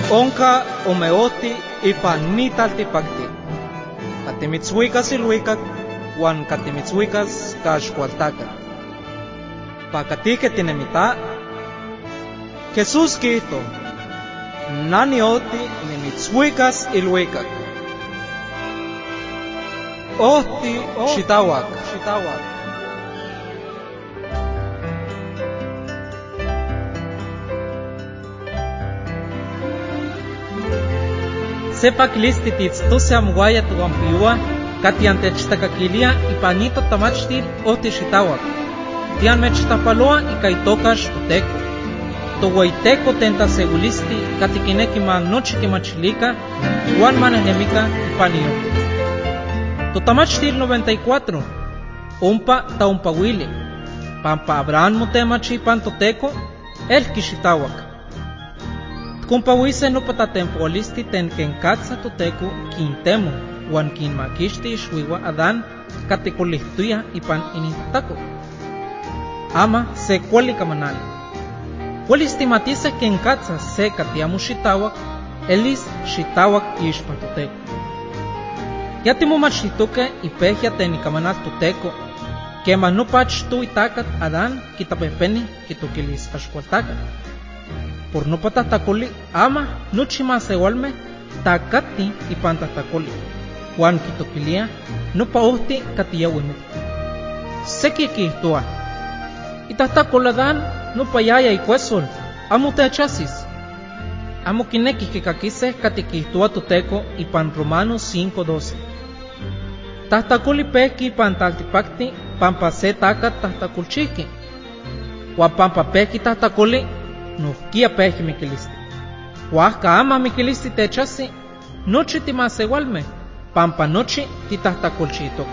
Onka omeoti ipan nitaltipakti. Katimitsuikas iluikak, wan katimitsuikas kaxkualtakat. Pakatike tinemita, Jesús quito, nanioti nimitsuikas iluikak. Ohti xitawak. Sepa kilisti titstuse amguaya tuampiua, katiantechtacaquilia ipanito tamachtil ohti xitawak. Tian mechtapaloa ikaitokax toteco. Tohuaiteco tentasegulisti katikineki nochi kimachilika, wan manehnemika ipanio. Totamachtil 94, umpa taumpawili, pampa Abraham motemachi ipan toteco, el kixitawak. Kumpawise no patatempoalisti ten kenkatsa toteco quintemo, wan kinmakixti ixuiwa Adán katikolihtuya ipan inintako. Ama se kuali kamanali. Kualistimatise kenkatsa se katiamu xitawak, elis xitawak ixpa toteco. Yatimomachituke ipehya ten ikamanal toteco, kema nopach tu itakat Adán kitapepeni kitokilis axkualtakat. Por no patatacoli, ama nochi masewalme takati ipan tatacoli. Juan kitokilia, no paohti katiyawimit. Seki kihtua. Itatacoladan no payaya ikuesol, amo techasis. Amo kineki kikakise katikihtua toteco ipan Romanos 5:12. Tatacoli peki ipan taltipakti, pampa se takat tatacolchiki. Juan pampa peki tatacoli, nohkia peji mikilisti. Huajka ama mikilisti techasi, nochi timasewalme, pampa nochi titahtacolchitoke.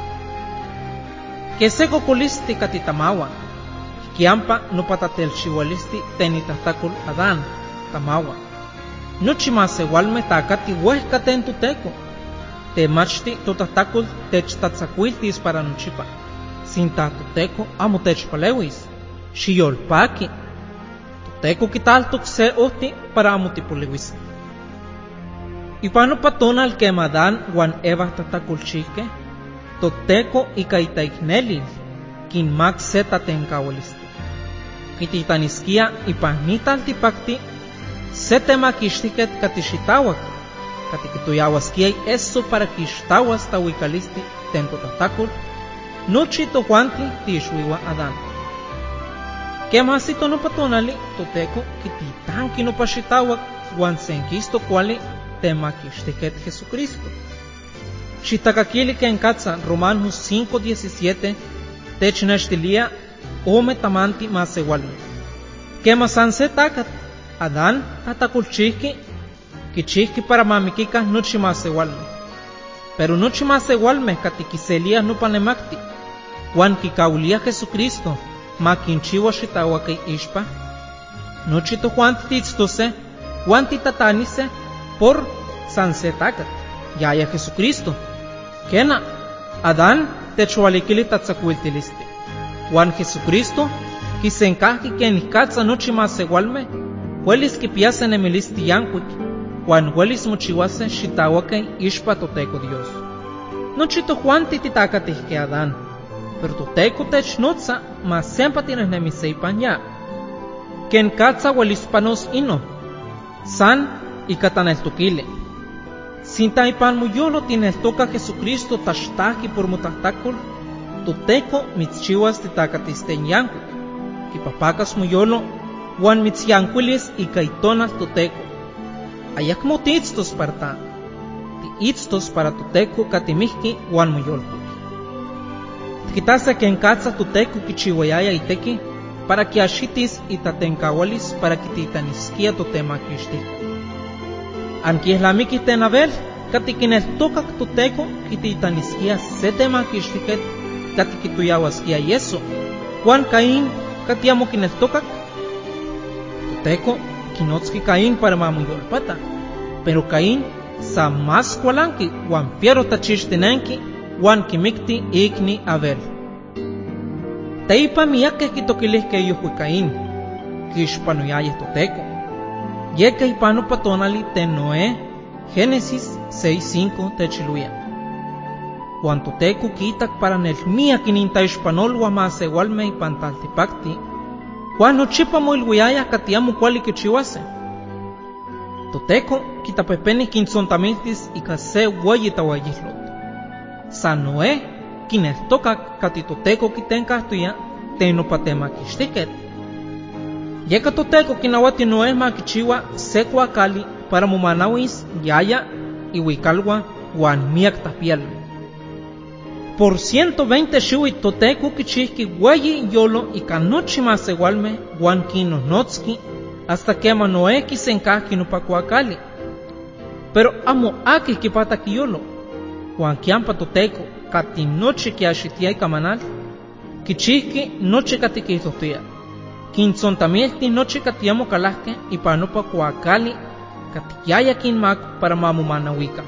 Keseko kolisti katitamawa, kiampa nopatatelchiwalisti tenitahtacol Adán, tamawa. Nochi masewalme takati huehka ten toteco. Temachti totahtacol techtatzacuiltis para nochipa. Sinta toteco amo techpalewis, xiyolpaki. Teco quitaltok se ohti para amo tipoliwis. Ipano patonal que Adán wan Eva tatacolchique, toteco ikaitaiknelil, kinmak se tatenkawalisti. Kititaniskia ipanital tipakti, se temakixtiket katixitawak, katikituyawaskia eso para kixtawas tawikalisti ten totatacol, nochi tohuanti tixuiwa Adán. Kemasito no patonali, toteco kititanki no paxitawak, wan senkisto kuali temakixtiket Jesucristo. Xitakakili kenkatsa Romanos 5:17 technextilia ome tamanti masewalme. Kemasan se takat, Adán tatacolchihki, kichihki para mamikika nochi masewalme. Pero nochi masewalme katikiselia no panemakti, wan kikaulia Jesucristo, makinchiwa xitawakay ixpa, nochi tohuanti titztose, wan titatanise, por san se takat, yaya Jesucristo. Kena, Adán techualikili tatzakuiltilisti, wan Jesucristo, kisenkahki kenikatsa nochi masewalme, huelis kipiase nemilisti yankuik, wan huelis mochiwase xitawakay ixpa toteco Dios. Nochi tohuanti titakatihke Adán, pero toteco technotza mas sempa tinehnemise ipan ya. Ken katsa huelispanos ino, san ikataneltokile. Sinta ipan muyolo tineltoka Jesucristo tashtaki por mutahtacol, toteco mitzchiwas titakatisten yankuik, kipapakas muyolo, wan mitzyankuilis ikaitonal toteco. Ayakmo tiitztos para ta, tiitztos para toteco katimihki wan muyolko. Kitase kenkatsa toteco kichiwayaya iteki, para que axitis itatenkawalis para kititaniskia totemakixti. Ankiehlamiki tenabel, katikineltokak toteco kititaniskia se temakixtiket, katikituyawaskia yeso. Juan Caín katiamo kineltokak. Toteco kinotski Caín para mamuyolpata, pero Caín sa mas kualanki wan piero tachixtinenki, wan kimikti ikni Abel. Teipa miyakeh kitokilihkeh yohui Caín, kixpanuyayeh toteco. Yeka ipano patonali ten Noé, Génesis 6:5 techiluya. Juan Toteco quitak para nelmia kinintaixpanolua masewalme ipan taltipakti, Juan nochipa moilwiaya katiamo kuali kichiwase. Toteco kitapepeni kintzontamiltis ika se ueyi tawayilot. San Noé kineltokak kati Toteco kitenkahtuya tenopatemakixtiket. Yeka Toteco kinawati Noé makichiwa se kuakali para momanawis yaya iuikalwa Juan miak tapialme. Por 120 xiuitl Toteco kichihki ueyi yolo ika nochi masewalme Juan kinohnotski hasta kema Noé kisenkahki nopa kuakali. Pero amo aki kipataki yolo. Juan kiampa Toteco kati nochi kiaxitia ikamanal, kichihki nochi kati kihtohtoya. Kintzontamilti nochi katiamo kalahke ipan nopa kuakali kati yaya kinmak para mamomanawika.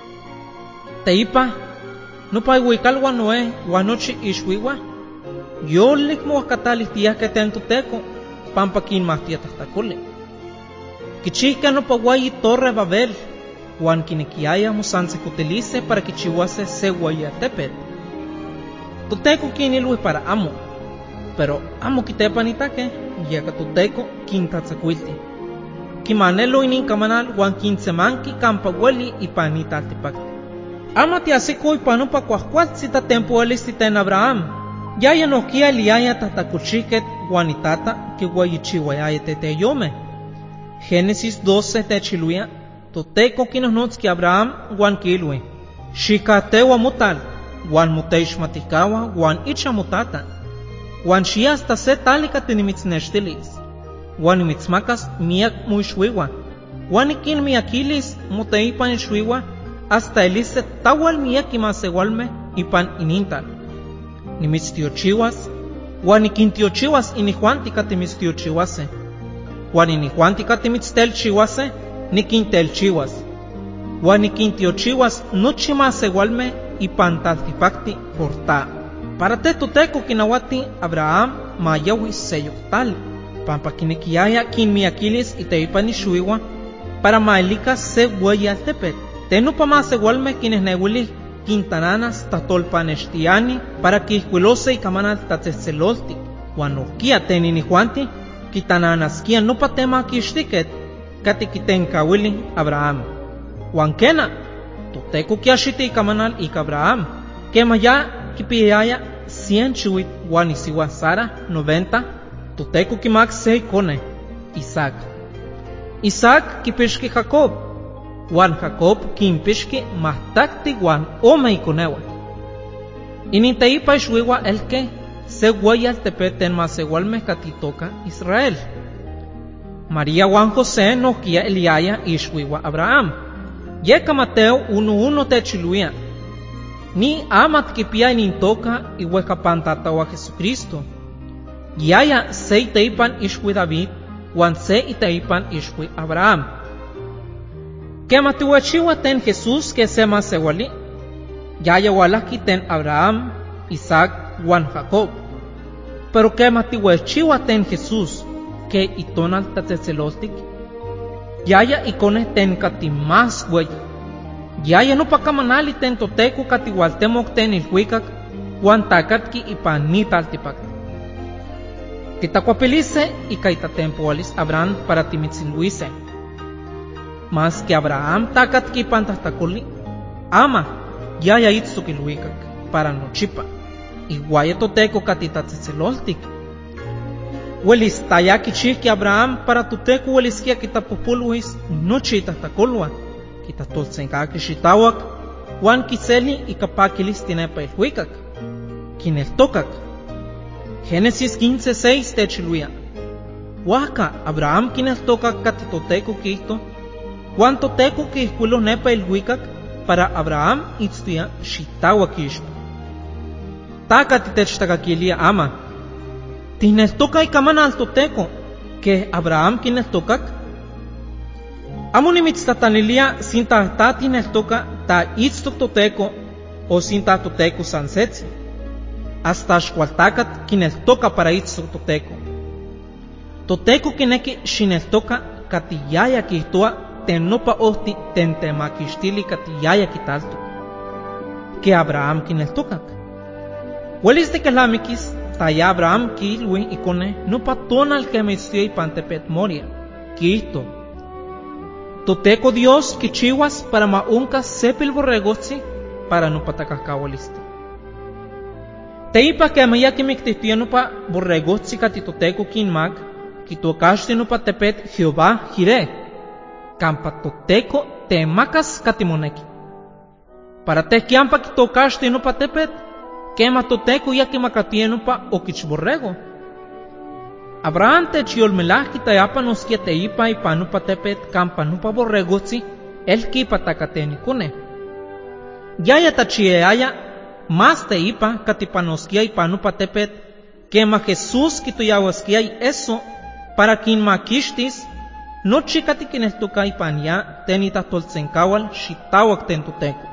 Teipa nopa iuikalwa Noé Juan nochi ixuiwa, yolik moakatalihtiyahke ten Toteco pampa kinmahtia tahtakoli. Kichihke nopa ueyi Torre Babel, Juan kinekiaya mosansekotelise para kichiwase se ueyi altepetl. Toteco kinilui para amo, pero amo kitepanitake, yeka Toteco kintatzakuilti. Kimanelo ininkamanal Juan kintsemanki kampa ueli ipan italtipakti. Ama tiasiko ipan nopa kuajkualtzi tatempoalisti ten Abraham, yaya nohkia eliaya tahtakolxiket Juan itata kiueyichiuayaya teteyome. Génesis 12 techiluia, Toteco kinohnotski Abraham Juan kilui, xikateua motal, Juan moteixmatihkaua Juan icha motata, Juan xia hasta se tali kati nimitznextilis, Juan nimitzmakas miak moixuiua, Juan nikinmiakilis moteipan ixuiua hasta elise tawal miak imasewalme ipan inintal. Nimitztiochiuas, Juan nikintiochiuas inijuanti kati mitztiochiuase, Juan inijuanti kati mitztelchiuase, nikintelchiuas, Juan nikintiochiuas nochi masewalme ipan taltipakti porta. Para te Toteco kinawati Abraham mayawi seyoktal, pampa kinekiaya kinmiakilis iteipan ixuiua para maelika se ueyi altepetl. Tenopa masewalme kinehneuili quintananas tahtolpanextiani para kihkuilose ikamanal tatzetzeloltik, Juan nohkia ten inijuanti kitananaskia nopa temakixtiket kati kitenkauili Abraham. Juan kena, Toteco kiaxiti ikamanal ika Abraham, kema ya kipiyaya 100 xiuitl Juan isiua Sara 90, Toteco kimak se ikone, Isaac. Isaac kipixki Jacob, Juan Jacob kimpixki mahtakti Juan ome ikoneua. Ininteipa ixuiua elke se ueyi altepetl ten masewalme kati toka Israel. María Juan José nohkia eliaya ixuiua Abraham. Yeka Mateo 1:1 techiluia, ni amat kipia inintoka iuekapan tataua Jesucristo. Yaya se iteipan ixui David, Juan se iteipan ixui Abraham. Kema tiuechiua ten Jesús que se masewali, yaya ualahki ten Abraham, Isaac, Juan Jacob. Pero kema tiuechiua ten Jesús que itonal tatzetzeloltik, yaya ikone ten kati mas ueyi. Yaya nopa kamanali ten Toteco kati ualtemok ten ilhuikak, Juan takatki ipan nitaltipakti. Titakuapilise ika itatempoalis Abraham para timitzinluise. Mas que Abraham takatki ipan tahtakoli, ama yaya itztok ilhuikak para nochipa, iguaya Toteco kati tatzetzeloltik. Uelis taya kichihki Abraham para Toteco ueliskia kitapopoluis nochi tahtakolua, kitatoltzenkaki xitawak, Juan kiseli ika pakilis tinepa ilhuikak, kineltokak. Génesis 15:6 techiluia, huaca Abraham kineltokak kati Toteco kihto, Juan Toteco kihkuilo nepa ilhuikak para Abraham itztia xitawak ixpa. Taka titechtakakilia ama, tineltoka ikamanal Toteco que Abraham kineltokak. Amo nimitztatanilia sinta ta tineltoka ta itztok Toteco o sinta Toteco sansetzi. Hasta xkualtakat kineltoka para itztok Toteco. Toteco kineki xineltoka katiyaya kihtua tenopa ohti tentemakixtili katiyaya kitaltu. Que Abraham kineltokak. Welis de kelamikis, taya Abraham kilwi ikone nopa tonal kemestia ipan tepet Moria. Kihto. Toteco Dios kichiwas para maunka sepil borregotzi para nopa takahkawalisti. Teipa kemaya kimiktihtia nopa borregotzi katitoteco kinmak, kitokashti nopa tepet Jehová Jireh. Kampa toteco temakas katimoneki. Para tekiampa kitokashti nopa tepet, kema toteco ya kimakatia nopa okichborrego. Abraham techyolmelah kitayapa noskia teipa ipan nopa tepet kampa nopa borregotzi el kipatakateni kone. Yaya tachieaya mas teipa katipanoskia ipan nopa tepet kema Jesús kitoyawaskia eso para kinmakixtis nochi katikineltoka ipan ya tenitahtoltsenkawal xitawak ten toteco.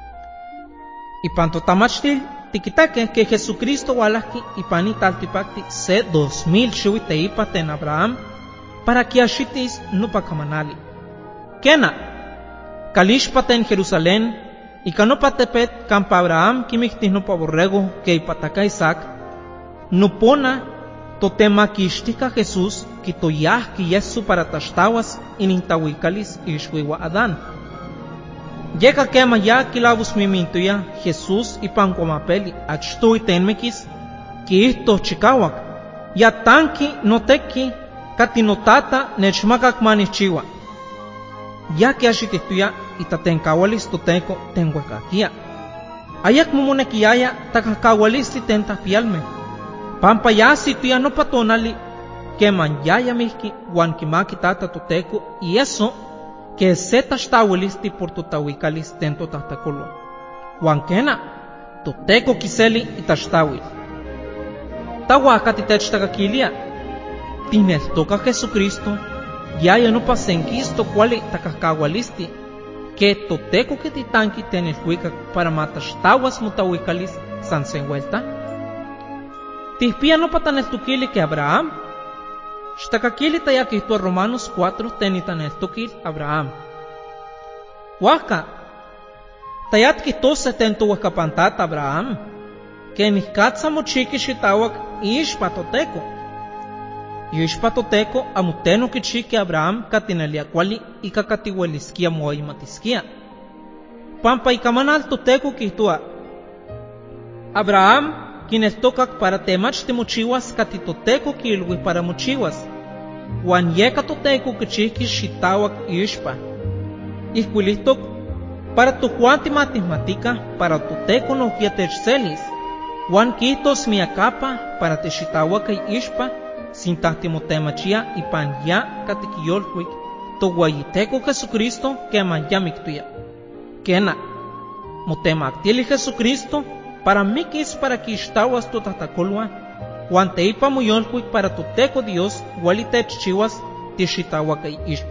Ipan totamachtil tikitake que Jesucristo walahki ipan italtipakti se 2000 xiuiteipa ten Abraham para kiaxitis nopa kamanali. Kena, kalixpa ten Jerusalén, ika nopa tepet kampa Abraham kimiktis nopa borrego que ipataka Isaac, nopona totemakixtika Jesús kitoyahki yesu para taxtawas inintawikalis ixuiwa Adán. Yeka kema ya kilabus mimintuya Jesús ipan kuamapeli achtui tenmekis kihto chikawak ya tanki noteki katinotata nechmakak manichiwa ya que axitihtuya itatenkawalis toteco tenhuekakia ayak momonekiyaya takahkawalisti tentahpialme pampa ya situya nopa tonali keman yaya mihki wan kimaki tata toteco y eso que se taxtawilisti por totawikalis ten totahtakolua. Wan kena, toteco kiseli itaxtawil. Tawaka titechtacaquilia, tineltoka Jesucristo, yaya nopa senkisto kuali takahkawalisti, que toteco kititanki tenelhuikak para mataxtawas motawikalis san senhuelta. Tihpia nopa taneltukili que Abraham, xtakakili tayakihtua Romanos 4 tenitaneltokil Abraham. Waka, tayat kihtose tentohuehkapantata Abraham, que nihkatsa mochiki xitawak ixpa toteco. Ixpa toteco amuteno kichiki Abraham katinelia kuali ika katiueliskia moimatiskia. Pampa ikamanal toteco kihtua Abraham kineltokak para temachti mochiwas katitoteco kilwi para mochiwas. Wan yeka toteco kichihki xitawak ixpa. Ihkuilihtok para tokuanti matismatika para toteco nohkia techselis. Wan kihtos miakapa para texitawakay ixpa sintahtimotemachiya ipan ya katikiyolhuik towayiteco Jesucristo keman ya miktuya. Kena, motemaktili Jesucristo para mikis para kixtawas totahtakolua, wan teipa moyolhuik para toteco Dios wali techchiwas tixitawakay ixpa.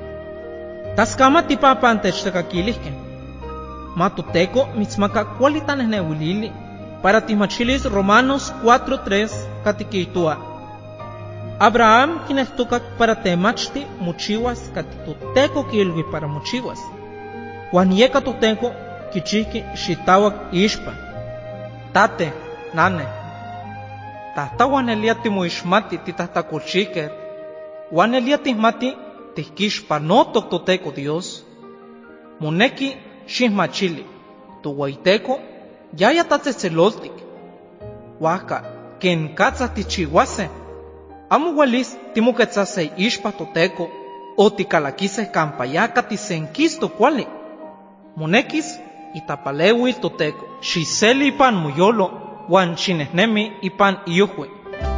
Taskama tipapan techtakakilihke, ma toteco mitzmaka kuali tanehnewilili para timachilis Romanos 4:3 katikihtua. Abraham kineltokak para temachti mochiwas katitoteco kilwi para mochiwas, wan yeka toteco kichihki xitawak ixpa. Tate, nane, tahtawan elia timoixmati titahtakolxiker, wan elia tihmati tihkixpanotok toteco Dios. Moneki xihmachili, towaiteco yaya tatzetzeloltik. Waka, ken katsa tichiwase, amo welis timoquetzase ixpa toteco o tikalakise kampa yaka tisenkisto kuali. Monekis itapalewil toteco xiseli ipan moyolo wan xinehnemi ipan iyuhue.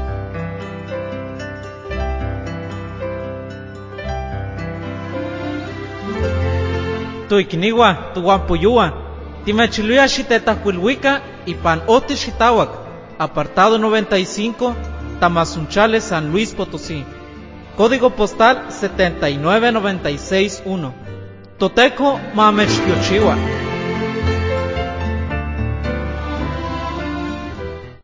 Toikniwa, tuwampoyua, timechiluya xitetahkuilhuika ipan oti xitawak, apartado 95, Tamazunchale, San Luis Potosí. Código postal 79961. Toteco mamechpiochiwa.